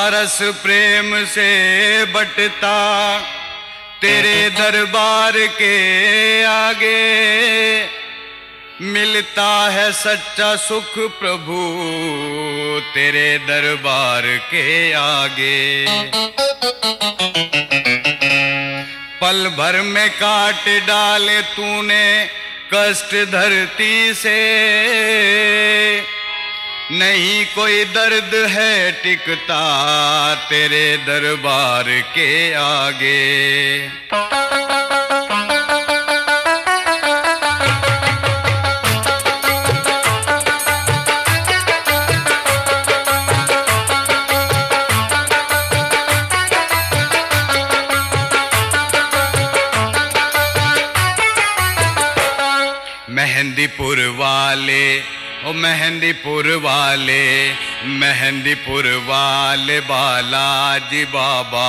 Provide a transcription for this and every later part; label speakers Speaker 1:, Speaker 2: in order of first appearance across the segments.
Speaker 1: रस प्रेम से बटता तेरे दरबार के आगे, मिलता है सच्चा सुख प्रभु तेरे दरबार के आगे। पल भर में काट डाले तूने कष्ट धरती से, नहीं कोई दर्द है टिकता तेरे दरबार के आगे। मेहंदीपुर वाले ओ मेहंदीपुर वाले, मेहंदीपुर वाले बालाजी बाबा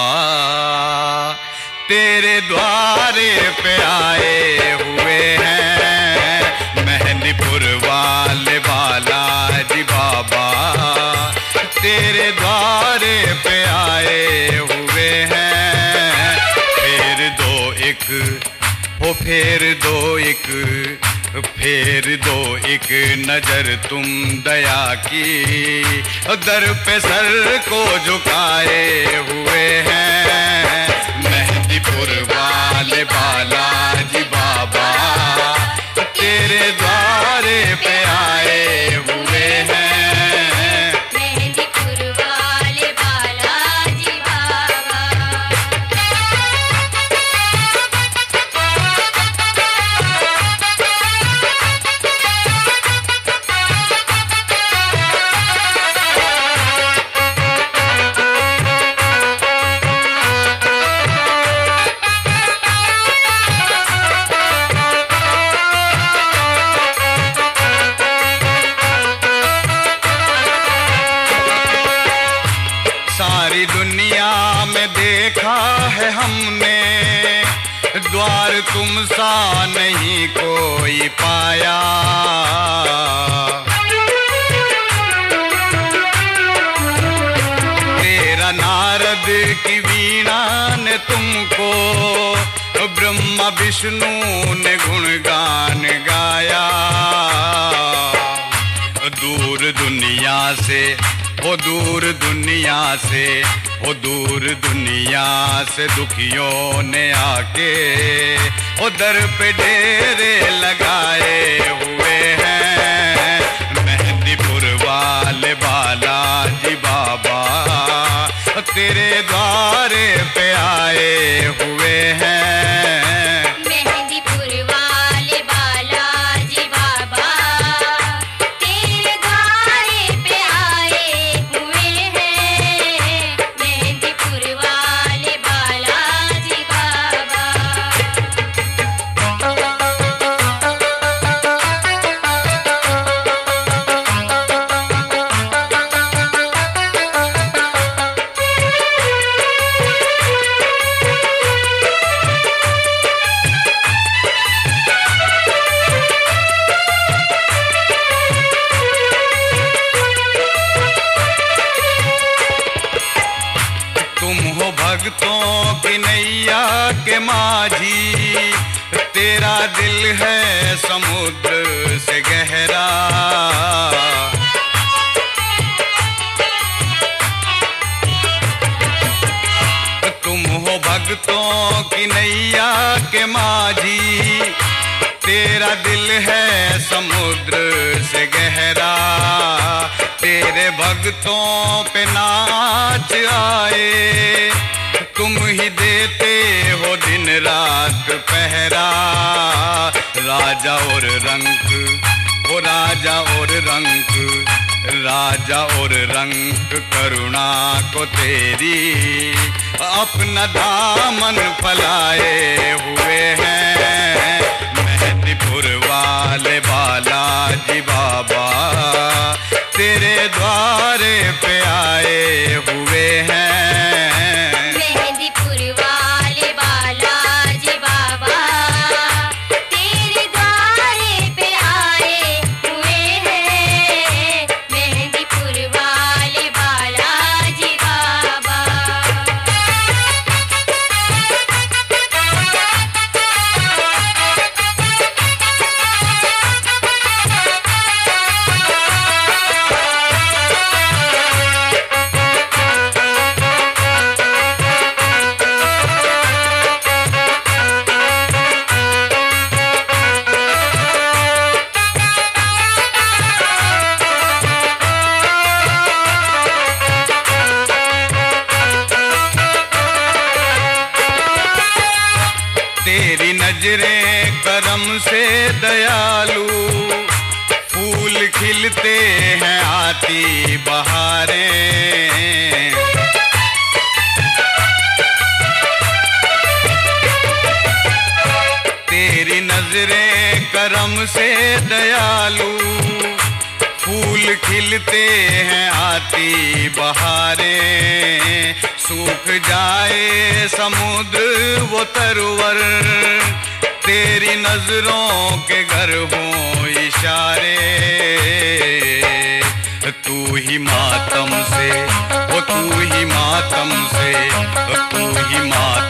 Speaker 1: तेरे द्वारे पे आए हुए हैं। मेहंदीपुर वाले बालाजी बाबा तेरे द्वारे पे आए हुए हैं। फेर दो एक ओ फेर दो एक, फेर दो एक नजर तुम दया की, दर पे सर को झुकाए हुए हैं। मेहंदीपुर वाले बालाजी बाबा तेरे द्वारे पे आए हुए हैं।
Speaker 2: मेहंदीपुर वाले बालाजी बाबा।
Speaker 1: सारी दुनिया में देखा है हमने, द्वार तुम सा नहीं कोई पाया। तेरा नारद की वीणा ने तुमको, ब्रह्मा विष्णु ने गुणगान गाया। दूर दुनिया से ओ दूर दुनिया से, ओ दूर दुनिया से दुखियों ने आके ओ दर पे डेरे लगाए हुए हैं। मेहंदीपुर वाले बालाजी बाबा तेरे द्वारे पे आए हुए हैं।
Speaker 2: मेहंदीपुर वाले बालाजी बाबा तेरे द्वारे पे आए हुए हैं। मेहंदीपुर वाले बालाजी बाबा।
Speaker 1: तुम हो भक्तों की नैया के माझी, तेरा दिल है समुद्र से गहरा। तुम हो भक्तों की नैया के माझी, तेरा दिल है समुद्र से गहरा। तेरे भक्तों पे नाच आए, तुम ही देते हो दिन रात पहरा। राजा और रंक ओ राजा और रंक, राजा और रंक करुणा को तेरी अपना दामन फैलाए हुए हैं। मेहंदीपुर वाले बालाजी बाबा तेरे द्वारे पे आए हुए हैं।
Speaker 2: मेहंदीपुर वाले बालाजी बाबा तेरे द्वारे पे आए हुए हैं। मेहंदीपुर वाले बालाजी बाबा।
Speaker 1: तेरी नजरें करम से दयालु, फूल खिलते हैं आती बहारें। तेरी नजरें करम से दयालु, फूल खिलते हैं आती बहारें। सूख जाए समुद्र वो तरवर, तेरी नजरों के घर हों इशारे। तू ही मातम से, वो तू ही मातम से, तू ही मातम